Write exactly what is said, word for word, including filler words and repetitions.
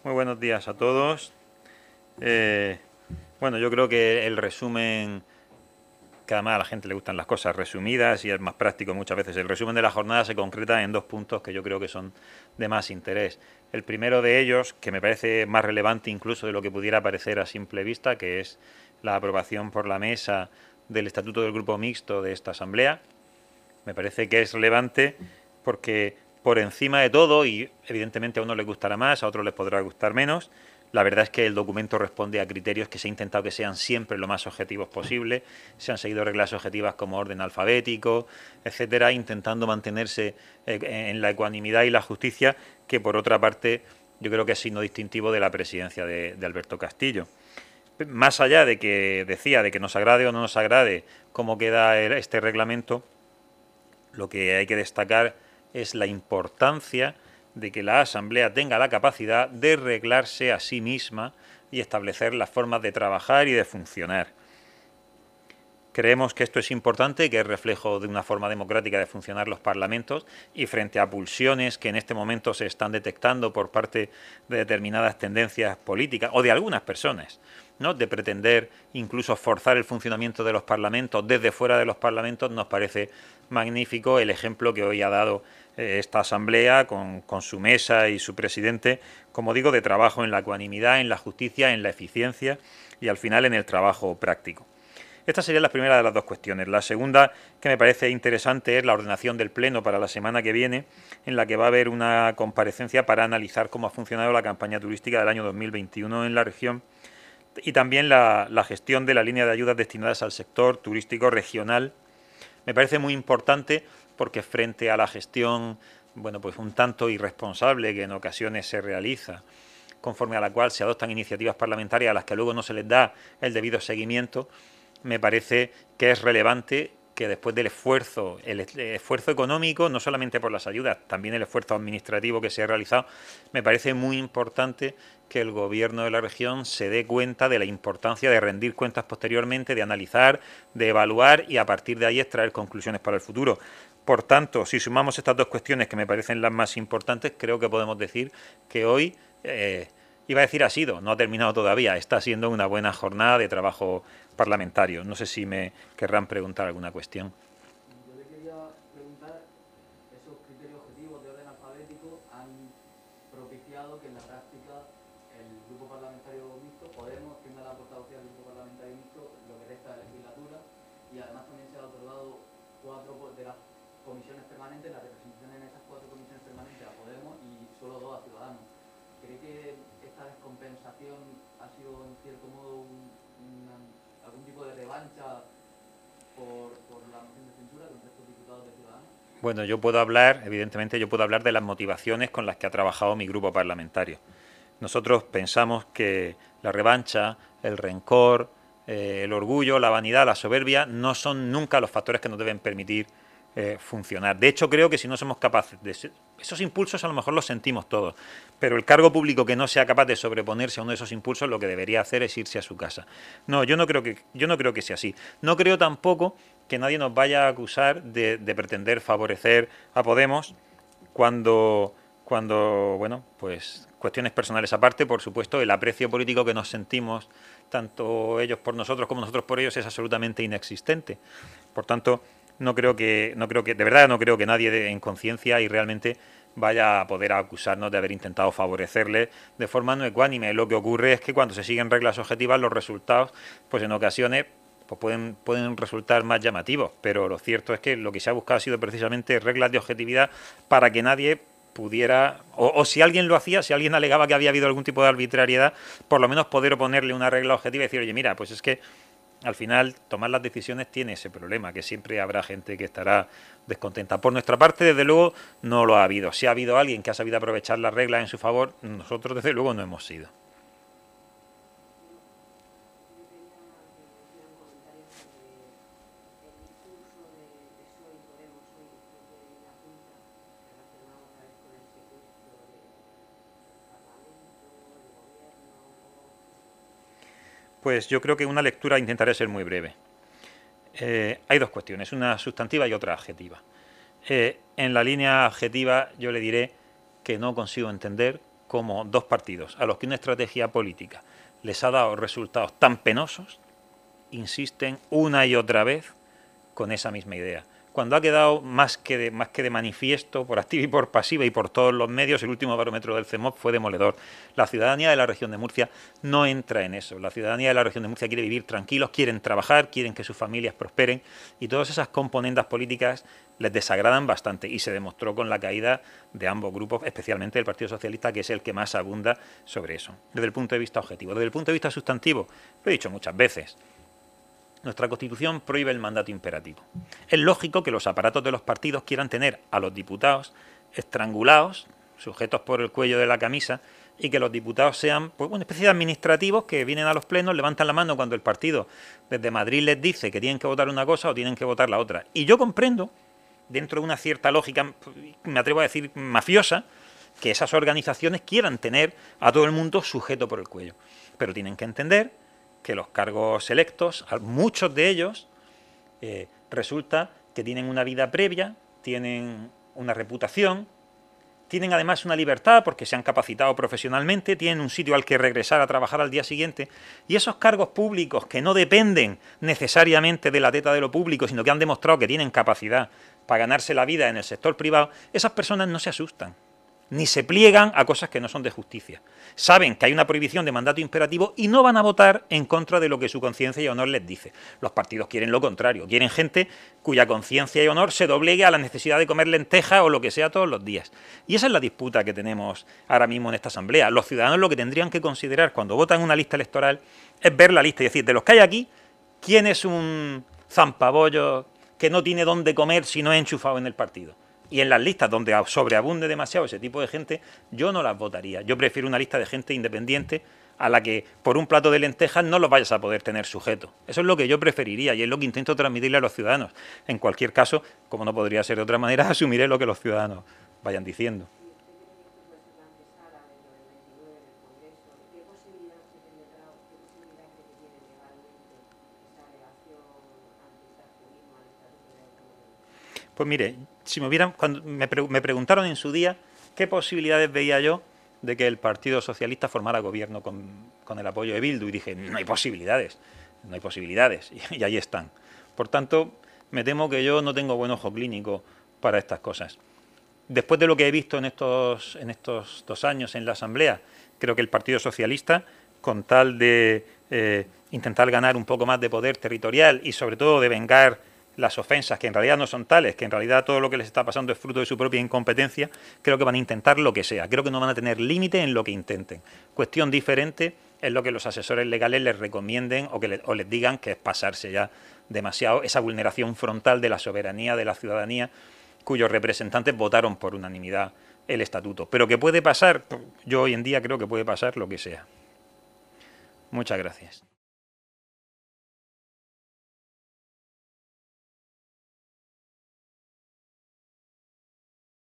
Muy buenos días a todos. Eh, bueno, yo creo que el resumen, que además a la gente le gustan las cosas resumidas y es más práctico muchas veces, el resumen de la jornada se concreta en dos puntos que yo creo que son de más interés. El primero de ellos, que me parece más relevante incluso de lo que pudiera parecer a simple vista, que es la aprobación por la mesa del estatuto del grupo mixto de esta asamblea. Me parece que es relevante porque por encima de todo, y evidentemente a unos les gustará más, a otros les podrá gustar menos, la verdad es que el documento responde a criterios que se ha intentado que sean siempre lo más objetivos posible. Se han seguido reglas objetivas como orden alfabético, etcétera, intentando mantenerse en la ecuanimidad y la justicia, que por otra parte yo creo que es signo distintivo de la presidencia de, de Alberto Castillo. Más allá de que decía de que nos agrade o no nos agrade cómo queda este reglamento, lo que hay que destacar es la importancia de que la Asamblea tenga la capacidad de reglarse a sí misma y establecer las formas de trabajar y de funcionar. Creemos que esto es importante, que es reflejo de una forma democrática de funcionar los parlamentos, y frente a pulsiones que en este momento se están detectando por parte de determinadas tendencias políticas o de algunas personas, ¿no?, de pretender incluso forzar el funcionamiento de los parlamentos desde fuera de los parlamentos, nos parece magnífico el ejemplo que hoy ha dado eh, esta Asamblea con, con su mesa y su presidente, como digo, de trabajo en la ecuanimidad, en la justicia, en la eficiencia y al final en el trabajo práctico. Esta sería la primera de las dos cuestiones. La segunda, que me parece interesante, es la ordenación del Pleno para la semana que viene, en la que va a haber una comparecencia para analizar cómo ha funcionado la campaña turística del año dos mil veintiuno en la región y también la, la gestión de la línea de ayudas destinadas al sector turístico regional. Me parece muy importante porque frente a la gestión, bueno, pues un tanto irresponsable que en ocasiones se realiza, conforme a la cual se adoptan iniciativas parlamentarias a las que luego no se les da el debido seguimiento, me parece que es relevante que después del esfuerzo, el esfuerzo económico, no solamente por las ayudas, también el esfuerzo administrativo que se ha realizado, me parece muy importante que el gobierno de la región se dé cuenta de la importancia de rendir cuentas posteriormente, de analizar, de evaluar y a partir de ahí extraer conclusiones para el futuro. Por tanto, si sumamos estas dos cuestiones que me parecen las más importantes, creo que podemos decir que hoy, eh, iba a decir ha sido, no ha terminado todavía, está siendo una buena jornada de trabajo parlamentario. No sé si me querrán preguntar alguna cuestión. Yo le quería preguntar, esos criterios objetivos de orden alfabético han propiciado que en la práctica el grupo parlamentario mixto, Podemos, tenga la portavocía del grupo parlamentario mixto lo que resta de legislatura, y además también se ha otorgado cuatro de las comisiones permanentes, la representación en esas cuatro comisiones permanentes a Podemos y solo dos a Ciudadanos. ¿Cree que esta descompensación ha sido en cierto modo un, una, algún tipo de revancha por, por la moción de censura contra estos diputados de Ciudadanos? Bueno, yo puedo hablar, evidentemente, yo puedo hablar de las motivaciones con las que ha trabajado mi grupo parlamentario. Nosotros pensamos que la revancha, el rencor, eh, el orgullo, la vanidad, la soberbia no son nunca los factores que nos deben permitir eh, funcionar. De hecho, creo que si no somos capaces de ser, esos impulsos a lo mejor los sentimos todos, pero el cargo público que no sea capaz de sobreponerse a uno de esos impulsos, lo que debería hacer es irse a su casa. No, yo no creo que, yo no creo que sea así. No creo tampoco que nadie nos vaya a acusar de, de pretender favorecer a Podemos cuando, cuando, bueno, pues cuestiones personales aparte, por supuesto, el aprecio político que nos sentimos, tanto ellos por nosotros como nosotros por ellos, es absolutamente inexistente. Por tanto, no creo que, no creo que, de verdad no creo que nadie de, en conciencia y realmente vaya a poder acusarnos de haber intentado favorecerle de forma no ecuánime. Lo que ocurre es que cuando se siguen reglas objetivas, los resultados, pues en ocasiones pues pueden, pueden resultar más llamativos, pero lo cierto es que lo que se ha buscado ha sido precisamente reglas de objetividad para que nadie pudiera, o, o si alguien lo hacía, si alguien alegaba que había habido algún tipo de arbitrariedad, por lo menos poder oponerle una regla objetiva y decir, oye, mira, pues es que al final tomar las decisiones tiene ese problema, que siempre habrá gente que estará descontenta. Por nuestra parte, desde luego, no lo ha habido. Si ha habido alguien que ha sabido aprovechar las reglas en su favor, nosotros desde luego no hemos sido. Pues yo creo que una lectura intentaré ser muy breve. Eh, hay dos cuestiones, una sustantiva y otra adjetiva. Eh, en la línea adjetiva yo le diré que no consigo entender como dos partidos a los que una estrategia política les ha dado resultados tan penosos, insisten una y otra vez con esa misma idea. Cuando ha quedado más que, de, más que de manifiesto, por activa y por pasiva y por todos los medios, el último barómetro del CEMOP fue demoledor. La ciudadanía de la región de Murcia no entra en eso. La ciudadanía de la región de Murcia quiere vivir tranquilos, quieren trabajar, quieren que sus familias prosperen, y todas esas componendas políticas les desagradan bastante, y se demostró con la caída de ambos grupos, especialmente del Partido Socialista, que es el que más abunda sobre eso, desde el punto de vista objetivo. Desde el punto de vista sustantivo, lo he dicho muchas veces, nuestra Constitución prohíbe el mandato imperativo. Es lógico que los aparatos de los partidos quieran tener a los diputados estrangulados, sujetos por el cuello de la camisa, y que los diputados sean pues, una especie de administrativos que vienen a los plenos, levantan la mano cuando el partido desde Madrid les dice que tienen que votar una cosa o tienen que votar la otra. Y yo comprendo, dentro de una cierta lógica, me atrevo a decir mafiosa, que esas organizaciones quieran tener a todo el mundo sujeto por el cuello. Pero tienen que entender que los cargos electos, muchos de ellos, eh, resulta que tienen una vida previa, tienen una reputación, tienen además una libertad porque se han capacitado profesionalmente, tienen un sitio al que regresar a trabajar al día siguiente, y esos cargos públicos que no dependen necesariamente de la teta de lo público, sino que han demostrado que tienen capacidad para ganarse la vida en el sector privado, esas personas no se asustan, ni se pliegan a cosas que no son de justicia. Saben que hay una prohibición de mandato imperativo y no van a votar en contra de lo que su conciencia y honor les dice. Los partidos quieren lo contrario, quieren gente cuya conciencia y honor se doblegue a la necesidad de comer lentejas o lo que sea todos los días. Y esa es la disputa que tenemos ahora mismo en esta asamblea. Los ciudadanos lo que tendrían que considerar cuando votan una lista electoral es ver la lista y decir, de los que hay aquí, ¿quién es un zampabollo que no tiene dónde comer si no es enchufado en el partido? Y en las listas donde sobreabunde demasiado ese tipo de gente, yo no las votaría. Yo prefiero una lista de gente independiente a la que por un plato de lentejas no los vayas a poder tener sujeto. Eso es lo que yo preferiría y es lo que intento transmitirle a los ciudadanos. En cualquier caso, como no podría ser de otra manera, asumiré lo que los ciudadanos vayan diciendo. Pues mire, si me hubieran, cuando me, pre, me preguntaron en su día qué posibilidades veía yo de que el Partido Socialista formara gobierno con, con el apoyo de Bildu, y dije, no hay posibilidades, no hay posibilidades, y, y ahí están. Por tanto, me temo que yo no tengo buen ojo clínico para estas cosas. Después de lo que he visto en estos, en estos dos años en la Asamblea, creo que el Partido Socialista, con tal de eh, intentar ganar un poco más de poder territorial y sobre todo de vengar las ofensas, que en realidad no son tales, que en realidad todo lo que les está pasando es fruto de su propia incompetencia, creo que van a intentar lo que sea. Creo que no van a tener límite en lo que intenten. Cuestión diferente es lo que los asesores legales les recomienden o, que le, o les digan que es pasarse ya demasiado esa vulneración frontal de la soberanía de la ciudadanía, cuyos representantes votaron por unanimidad el estatuto. Pero que puede pasar, yo hoy en día creo que puede pasar lo que sea. Muchas gracias.